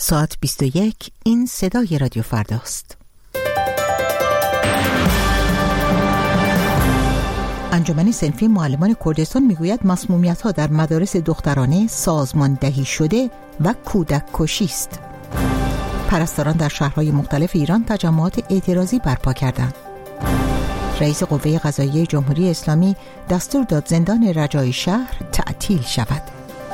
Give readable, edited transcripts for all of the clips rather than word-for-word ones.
ساعت 21. این صدای رادیو فرداست. انجمن صنفی معلمان کردستان میگوید مسمومیت‌ها در مدارس دخترانه سازماندهی شده و کودک کشی است. پرستاران در شهرهای مختلف ایران تجمعات اعتراضی برپا کردند. رئیس قوه قضاییه جمهوری اسلامی دستور داد زندان رجایی شهر تعطیل شود.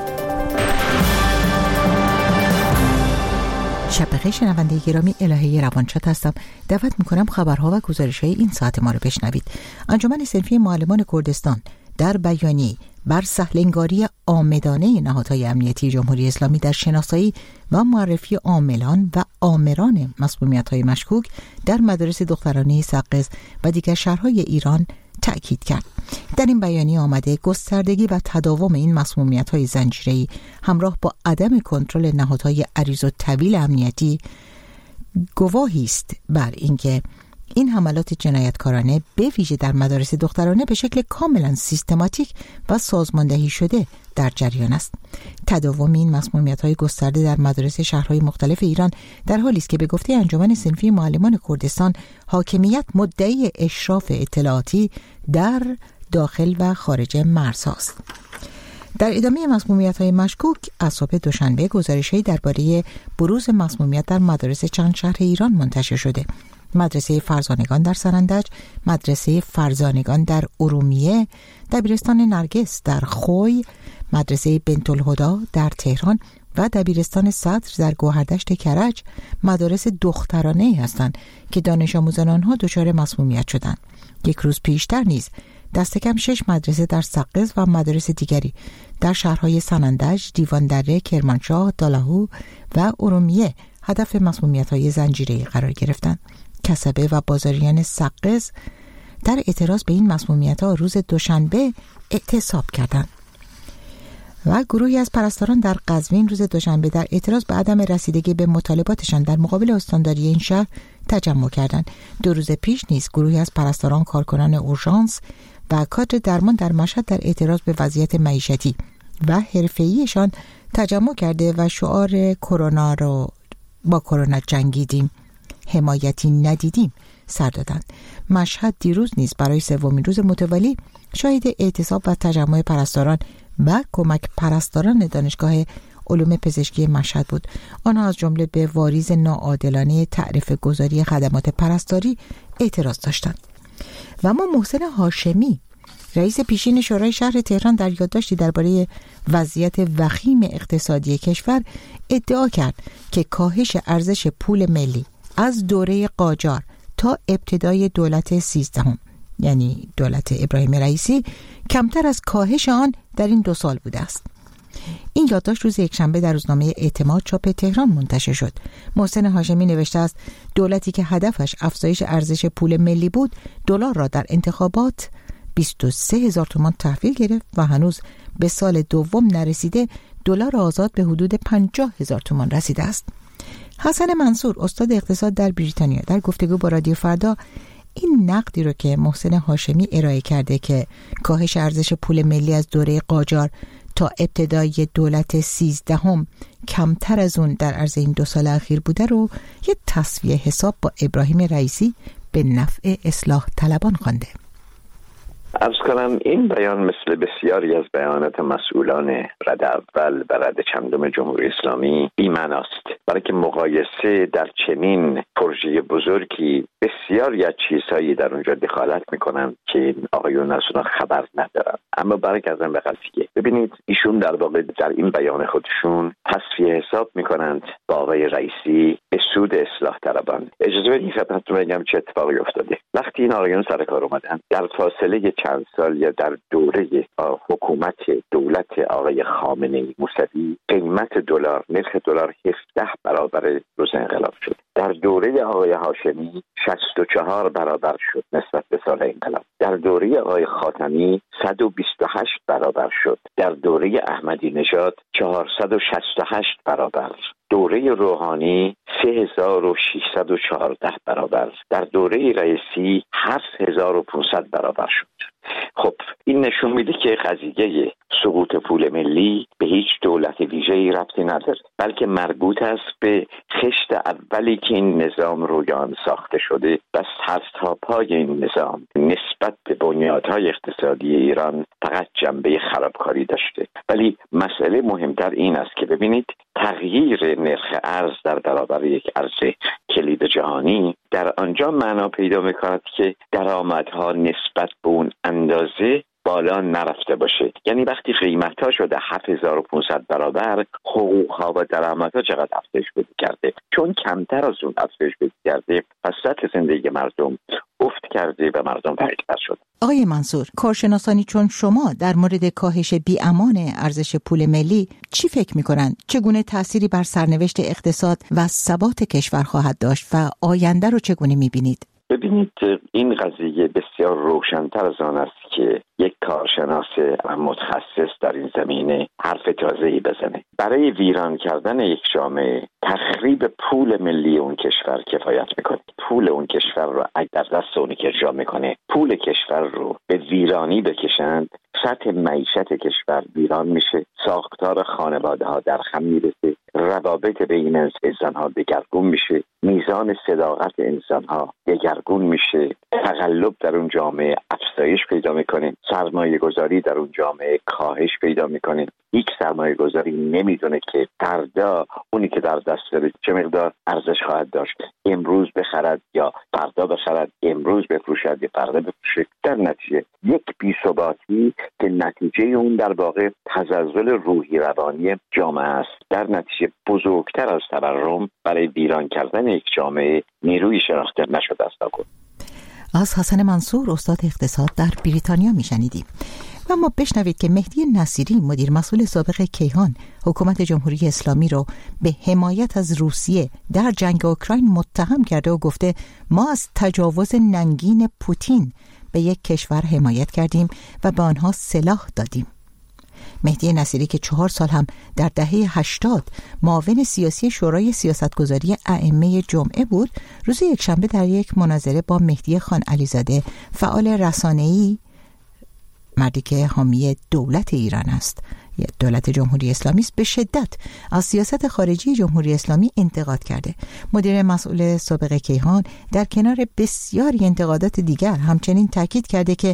شب بخیر شنونده گرامی، الهه روانشاد هستم. دعوت میکنم خبرها و گزارش‌های این ساعت ما رو بشنوید. انجمن صنفی معلمان کردستان در بیانیه بر سهل‌انگاری عامدانه نهادهای امنیتی جمهوری اسلامی در شناسایی و معرفی عاملان و آمران مسمومیت‌های مشکوک در مدارس دخترانه سقز و دیگر شهرهای ایران تأکید کرد. در این بیانیه آمده گستردگی و تداوم این مسمومیت‌های زنجیره‌ای همراه با عدم کنترل نهادهای عریض و طویل امنیتی گواهی است بر اینکه این حملات جنایتکارانه به ویژه در مدارس دخترانه به شکل کاملا سیستماتیک و سازماندهی شده در جریان است. تداوم این مسمومیت‌های گسترده در مدارس شهرهای مختلف ایران در حالی است که به گفته انجمن صنفی معلمان کردستان حاکمیت مدعی اشراف اطلاعاتی در داخل و خارج مرزهاست. در ادامه مسمومیت‌های مشکوک از صبح دوشنبه گزارش‌هایی درباره بروز مسمومیت در مدارس چند شهر ایران منتشر شده. مدرسه فرزانگان در سرندج، مدرسه فرزانگان در ارومیه، دبیرستان نرگس در خوی، مدرسه بنت‌الهدی در تهران و دبیرستان صدر در گوهردشت کرج مدارس دخترانه‌ای هستند که دانش آموزان آنها دچار مسمومیت شدند. یک روز پیشتر نیز دست کم 6 مدرسه در سقز و مدارس دیگری در شهرهای سنندج، دیواندره، کرمانشاه، دالاهو و ارومیه هدف مسمومیت‌های زنجیره‌ای قرار گرفتند. کسبه و بازاریان سقز در اعتراض به این مسمومیت‌ها روز دوشنبه اعتصاب کردند. و گروهی از پرستاران در قزوین روز دوشنبه در اعتراض به عدم رسیدگی به مطالباتشان در مقابل استانداری این شهر تجمع کردند. 2 روز پیش نیز گروهی از پرستاران، کارکنان اورژانس و کادر درمان در مشهد در اعتراض به وضعیت معیشتی و حرفه‌ایشان تجمع کرده و شعار کرونا رو با کرونا جنگیدیم، حمایتی ندیدیم سر دادند. مشهد دیروز نیز برای 3مین روز متوالی شاهد اعتصاب و تجمع پرستاران و کمک پرستاران دانشگاه علوم پزشکی مشهد بود. آنها از جمله به واریز ناعادلانه تعرفه گذاری خدمات پرستاری اعتراض داشتند. و اما محسن هاشمی، رئیس پیشین شورای شهر تهران، در یادداشتی درباره وضعیت وخیم اقتصادی کشور ادعا کرد که کاهش ارزش پول ملی از دوره قاجار تا ابتدای دولت 13 یعنی دولت ابراهیم رئیسی کمتر از کاهش آن در این 2 سال بوده است. این یادداشت روز یکشنبه در روزنامه اعتماد چاپ تهران منتشر شد. محسن هاشمی نوشته است دولتی که هدفش افزایش ارزش پول ملی بود، دلار را در انتخابات 23,000 تومان تحویل گرفت و هنوز به سال دوم نرسیده دلار آزاد به حدود 50,000 تومان رسیده است. حسن منصور، استاد اقتصاد در بریتانیا، در گفتگو با رادیو فردا این نقدی رو که محسن هاشمی ارائه کرده که کاهش ارزش پول ملی از دوره قاجار تا ابتدای دولت 13 کمتر از اون در عرض این 2 سال اخیر بوده رو یه تسویه حساب با ابراهیم رئیسی به نفع اصلاح طلبان خوانده. عرض کنم این بیان مثل بسیاری از بیانات مسئولان رد اول و رد چندم جمهوری اسلامی بی‌معناست، برای که مقایسه در چنین پروژه بزرگی بسیاری از چیزهایی در اونجا دخالت میکنن که این آقایون از اونها خبر ندارن. اما برگردم به قضیه، ببینید ایشون در واقع در این بیان خودشون تصفیه حساب میکنند با آقای رئیسی به سود اصلاح طلبان. اجازه بدید خدمتتون بگم چه اتفاقی افتاده. وقتی این آقایون سر کار اومدن، در فاصله چند سال یا در دوره حکومت دولت آقای خامنه‌ای موسوی، قیمت دلار، نرخ دلار 17 برابر روز انقلاب شد. در دوره آقای هاشمی 64 برابر شد نسبت به سال انقلاب. در دوره آقای خاتمی 128 برابر شد. در دوره احمدی نژاد 468 برابر. دوره روحانی 3614 برابر. در دوره رئیسی 7500 برابر شد. خب این نشون میده که قضیه سقوط پول ملی به هیچ دولت ویژه‌ای ربطی نداره، بلکه مربوط است به خشت اولی که این نظام روی آن ساخته شده و سر تا پای این نظام نسبت به بنیادهای اقتصادی ایران فقط جنبه خرابکاری داشته. ولی مسئله مهمتر این است که ببینید تغییر نرخ ارز در برابر یک ارز کلید جهانی در آنجا معنا پیدا می‌کند که درآمدها نسبت به اون اندازه بالا نرفته باشه. یعنی وقتی قیمت‌ها شده 7500 برابر، حقوق‌ها و درآمدها چقدر افزایش پیدا کرده؟ چون کمتر از اون افزایش پیدا کرده، پس سطح زندگی مردم افت کرده و مردم فقیرتر شده. آقای منصور، کارشناسانی چون شما در مورد کاهش بی‌امان ارزش پول ملی چی فکر می‌کنند؟ چگونه تأثیری بر سرنوشت اقتصاد و ثبات کشور خواهد داشت و آینده رو چگونه می‌بینید؟ ببینید این قضیه بسیار روشن‌تر از آن است که یک کارشناس متخصص در این زمینه حرف تازه‌ای بزنه. برای ویران کردن یک جامعه تخریب پول ملی اون کشور کفایت میکنه. پول اون کشور رو اگر در دست اونی که اجرا میکنه پول کشور رو به ویرانی بکشند، سطح معیشت کشور ویران میشه، ساختار خانواده ها در هم میرسه، روابط بین انسان ها دگرگون میشه، میزان صداقت انسان ها دگرگون میشه، تقلب در اون جامعه افزایش پیدا میکنه، سرمایه گذاری در اون جامعه کاهش پیدا میکنه. هیچ سرمایه گذاری نمیدونه که فردا اونی که در دست داره چه مقدار ارزش خواهد داشت، امروز بخرد یا فردا بخرد، امروز بفروشد یا فردا بفروشد. در نتیجه یک بی‌ثباتی که نتیجه اون در واقع تزلزل روحی روانی جامعه است. در نتیجه بزرگتر از تورم برای ویران کردن یک جامعه نیروی شناخته نشده است. از حسن منصور استاد اقتصاد در بریتانیا میشنیدیم. و ما بشنوید که مهدی نصیری مدیر مسئول سابق کیهان حکومت جمهوری اسلامی رو به حمایت از روسیه در جنگ اوکراین متهم کرده و گفته ما از تجاوز ننگین پوتین به یک کشور حمایت کردیم و به آنها سلاح دادیم. مهدی نصیری که 4 سال هم در دهه 80 معاون سیاسی شورای سیاستگذاری ائمه جمعه بود، روز یکشنبه در یک مناظره با مهدی خان علیزاده فعال رسانه‌ای، مردی که حامی دولت ایران است، دولت جمهوری اسلامی است، به شدت از سیاست خارجی جمهوری اسلامی انتقاد کرده. مدیر مسئول سابق کیهان در کنار بسیاری انتقادات دیگر همچنین تاکید کرده که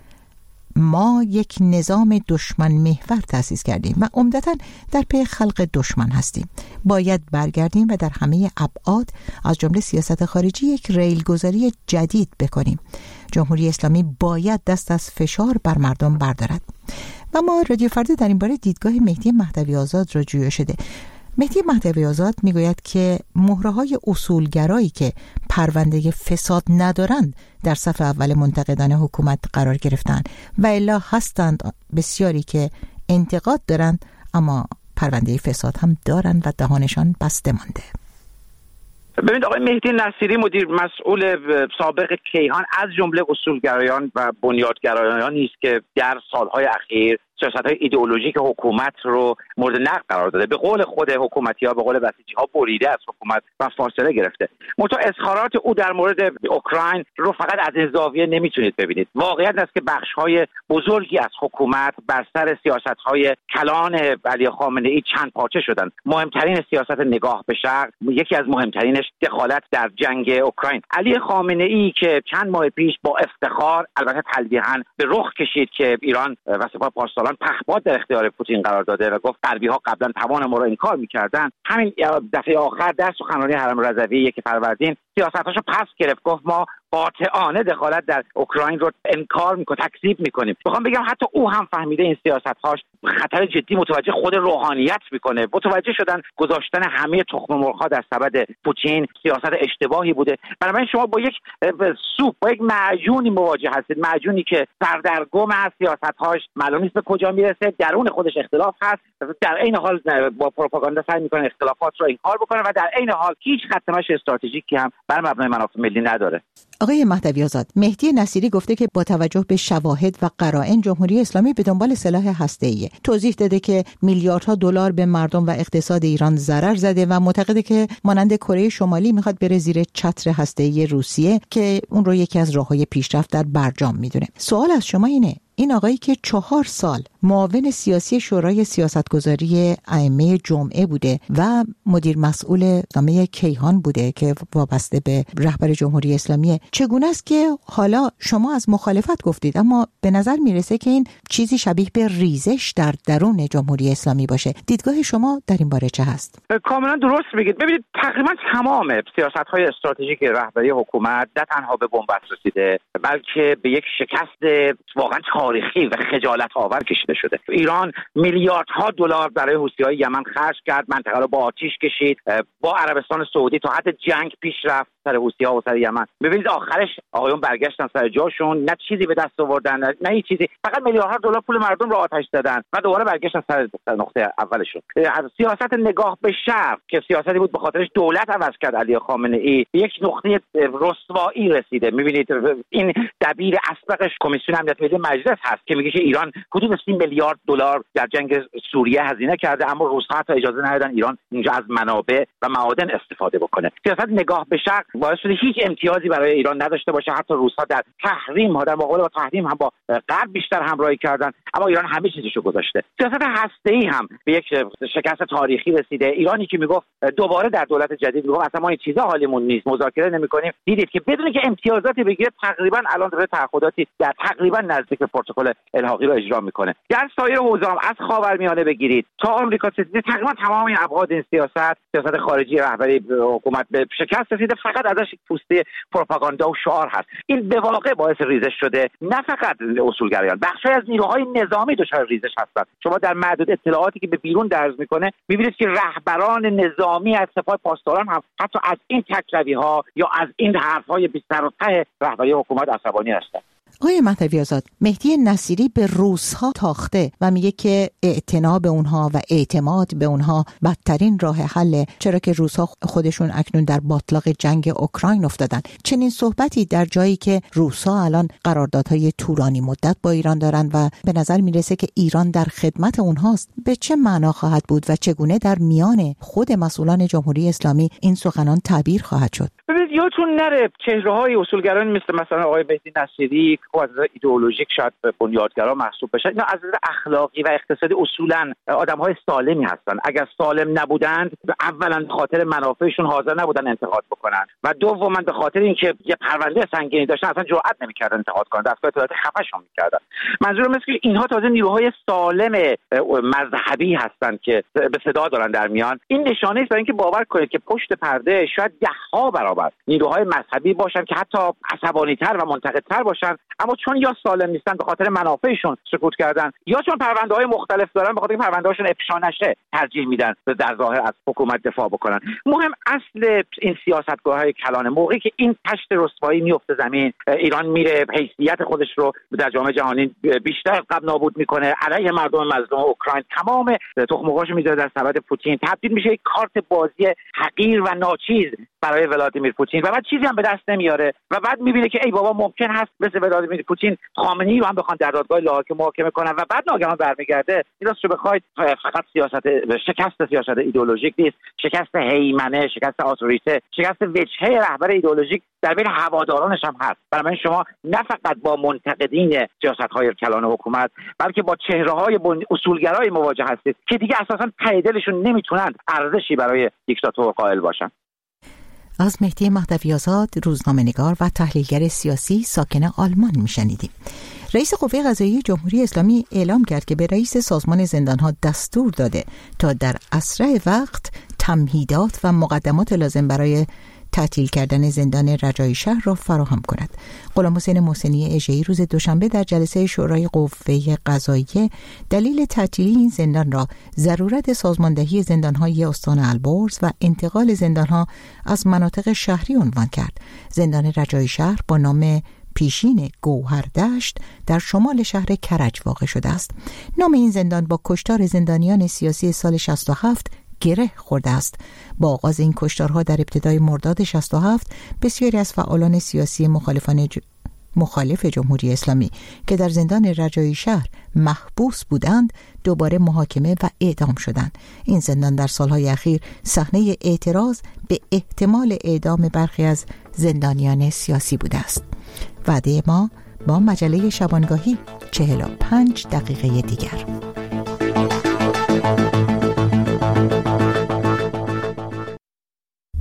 ما یک نظام دشمن محور تأسیس کردیم و عمدتاً در پی خلق دشمن هستیم. باید برگردیم و در همه ابعاد از جمله سیاست خارجی یک ریلگذاری جدید بکنیم. جمهوری اسلامی باید دست از فشار بر مردم بردارد. و ما رادیو فردا در این باره دیدگاه مهدی مهدوی آزاد را جویا شده. مهدی مهدوی آزاد میگوید که مهره‌های اصولگرایی که پرونده فساد ندارند در صف اول منتقدان حکومت قرار گرفتند و الا هستند بسیاری که انتقاد دارند اما پرونده فساد هم دارند و دهانشان بسته مانده. ببینید آقای مهدی نصیری مدیر مسئول سابق کیهان از جمله اصولگرایان و بنیادگرایانی است که در سالهای اخیر سیاست‌های ایدئولوژیک حکومت رو مورد نقد قرار داده. به قول خود حکومتی‌ها، به قول بسیجی‌ها، بریده از حکومت و فاصله گرفته. منتها اظهارات او در مورد اوکراین رو فقط از این زاویه نمیتونید ببینید. واقعیت است که بخش‌های بزرگی از حکومت بر سر سیاست‌های کلان علی خامنه‌ای چند پارچه شدند. مهمترین سیاست نگاه به شرق، یکی از مهمترینش دخالت در جنگ اوکراین. علی خامنه‌ای که چند ماه پیش با افتخار، البته تلویحاً، به رخ کشید که ایران و سپاه پاسداران پخباد در اختیار پوتین قرار داده و گفت غربی‌ها قبلا توان ما را انکار می‌کردند، همین دفعه آخر در سخنرانی حرم رضوی 1 فروردین سیاستاشو پس گرفت، گفت ما قاطعانه دخالت در اوکراین رو انکار میکنیم، تکذیب میکنیم. میخوام بگم حتی او هم فهمیده این سیاست‌هاش خطر جدی متوجه خود روحانیت میکنه. متوجه شدن گذاشتن همه تخم مرغ‌ها در سبد پوتین سیاست اشتباهی بوده. بنابراین شما با یک سوپ، با یک معجونی مواجه هستید، معجونی که سردرگم از سیاست‌هاش معلوم نیست به کجا میرسه، درون خودش اختلاف هست، در عین حال با پروپاگاندا سعی میکنه اختلافات رو انکار بکنه و در عین حال هیچ خط مشی استراتژیکی هم بر مبنای منافع ملی نداره. آقای مهدوی آزاد، مهدی نصیری گفته که با توجه به شواهد و قرائن جمهوری اسلامی به دنبال سلاح هسته‌ایه. توضیح داده که میلیاردها دلار به مردم و اقتصاد ایران ضرر زده و معتقده که مانند کره شمالی میخواد بره زیر چتر هسته‌ای روسیه که اون رو یکی از راههای پیشرفت در برجام میدونه. سوال از شما اینه، این آقایی که 4 سال معاون سیاسی شورای سیاستگذاری ائمه جمعه بوده و مدیر مسئول نامه کیهان بوده که وابسته به رهبر جمهوری اسلامی، چگونه است که حالا شما از مخالفت گفتید اما به نظر میرسه که این چیزی شبیه به ریزش در درون جمهوری اسلامی باشه؟ دیدگاه شما در این باره چه هست؟ کاملا درست میگید. ببینید تقریبا تمام سیاست‌های استراتژیک رهبری حکومت نه تنها به بنبست رسیده بلکه به یک شکست واقعا تاریخی و خجالت آور کشیده شده. ایران میلیاردها دلار برای حوثی‌های یمن خرج کرد، منطقه رو با آتش کشید، با عربستان سعودی تا حد جنگ پیش رفت سر حوثی‌ها و سر یمن. ببینید آخرش آقایون برگشتن سر جاشون، نه چیزی به دست آوردن نه هیچ چیزی، فقط میلیاردها دلار پول مردم رو آتش زدن و دوباره برگشتن سر نقطه اولشون. از سیاست نگاه به شرق که سیاستی بود به خاطرش دولت عوض کرد علی خامنه‌ای، به یک نقطه رسوایی رسیده. می‌بینید این دبیر اسبق کمیسیون امنیت ملی مجلس هست که میگه که ایران حدود 30 میلیارد دلار در جنگ سوریه هزینه کرده اما روس‌ها حتی اجازه ندادن ایران اینجا از منابع و معادن استفاده بکنه. سیاست نگاه به شرق باعث شده هیچ امتیازی برای ایران نداشته باشه. حتی روس‌ها در تحریم ها در مقابل با تحریم هم با غرب بیشتر همراهی کردن اما ایران همه چیزشو گذاشته. سیاست هسته‌ای هم به یک شکست تاریخی رسیده. ایرانی که میگفت دوباره در دولت جدید میگفت اصلا ما این چیزا حالیمون نیست، مذاکره نمی‌کنیم، دیدید که بدون که امتیازاتی بگیره تقریبا الان داره تعهداتی در تقریبا نزدیک پروتکل الحاقی رو اجرا میکنه. در سایر حوزه هم از خاورمیانه بگیرید تا آمریکا ستیزی تقریبا تمام این ابعاد این سیاست خارجی رهبری حکومت به شکست رسیده. فقط ازش پوسته پروپاگاندا و شعار هست. این به واقع باعث ریزش شده. نه فقط اصولگرایان، بخشی از نیروهای نظامی دچار ریزش هستند. شما در معدود اطلاعاتی که به بیرون درز میکنه میبینید که رهبران نظامی از سپاه پاسداران هم حتی از این تکروی‌ها یا از این حرف‌های بی سر و ته رهبری حکومت عصبانی هستند. آقای مهدوی آزاد، مهدی نصیری به روس‌ها تاخته و میگه که اعتنا به اونها و اعتماد به اونها بدترین راه حله، چرا که روس‌ها خودشون اکنون در باتلاق جنگ اوکراین افتادن. چنین صحبتی در جایی که روس‌ها الان قراردادهای طولانی مدت با ایران دارن و به نظر میرسه که ایران در خدمت اونهاست، به چه معنا خواهد بود و چگونه در میان خود مسئولان جمهوری اسلامی این سخنان تعبیر خواهد شد؟ ببینید یادتون نره چهره‌های اصولگران مثلا آقای مهدی نصیری که از نظر ایدئولوژیک شاید بنیادگرا محسوب بشن، اینا از نظر اخلاقی و اقتصادی اصولاً آدم‌های سالمی هستن. اگر سالم نبودند اولاً به خاطر منافعشون حاضر نبودن انتقاد بکنن و دوماً به خاطر اینکه یه پرونده سنگینی داشتن اصلا جرئت نمی‌کردن انتقاد کنن، دستگاه اطلاعات خفه‌شون می‌کردن. منظورم اینه که اینها تازه نیروهای سالم مذهبی هستن که به صدا دارن در میان. این نشانه است برای اینکه باور کنید که پشت پرده شاید ده‌ها برابر نیروهای مذهبی باشن که حتی عصبانی‌تر و منتقدتر باشن، اما چون یا سالم نیستن به خاطر منافعشون سکوت کردن یا چون پرونده‌های مختلف دارن به خاطر اینکه پرونده‌هاشون افشا نشه ترجیح میدن در ظاهر از حکومت دفاع بکنن. مهم اصل این سیاستگاه‌های کلانه موقعی که این تشت رسوایی میفته زمین، ایران میره حیثیت خودش رو در جامعه جهانی بیشتر قبل نابود میکنه، علیه مردم مظلوم اوکراین تمام تخم‌مرغاشو میذاره در سبد پوتین، تبدیل میشه یک کارت بازی حقیر و ناچیز برای ولادیمیر پوتین و بعد چیزی هم به دست نمیاره و بعد میبینه که ای بابا ممکن هست مثل ولادیمیر پوتین خامنه‌ای رو هم بخوان در دادگاه لاهه محاکمه کنن و بعد ناگهان برمیگرده. این راستش رو بخواید فقط شکست سیاست ایدئولوژیک نیست، شکست هیمنه، شکست اتوریته، شکست وجهه رهبر ایدئولوژیک در بین هوادارانش هم هست. برای شما نه فقط با منتقدین سیاست‌های کلان حکومت بلکه با چهره‌های اصولگرای مواجه هستید که دیگه اساساً ته دلشون نمیتونن ارزشی برای دیکتاتور قائل باشن. از مهدی مهدوی آزاد، روزنامه‌نگار و تحلیلگر سیاسی ساکن آلمان میشنیدیم. رئیس قوه قضاییه جمهوری اسلامی اعلام کرد که به رئیس سازمان زندانها دستور داده تا در اسرع وقت تمهیدات و مقدمات لازم برای تعطیل کردن زندان رجایی شهر را فراهم کند. غلامحسین محسنی اژه‌ای روز دوشنبه در جلسه شورای قوه قضاییه دلیل تعطیلی این زندان را ضرورت سازماندهی زندان‌های استان البرز و انتقال زندان‌ها از مناطق شهری عنوان کرد. زندان رجایی شهر با نام پیشین گوهردشت در شمال شهر کرج واقع شده است. نام این زندان با کشتار زندانیان سیاسی سال 67 گره خورده است. با آغاز این کشتارها در ابتدای مرداد 67 بسیاری از فعالان سیاسی مخالف جمهوری اسلامی که در زندان رجایی شهر محبوس بودند دوباره محاکمه و اعدام شدند. این زندان در سالهای اخیر صحنه اعتراض به احتمال اعدام برخی از زندانیان سیاسی بوده است. وعده ما با مجله شبانگاهی 45 دقیقه دیگر.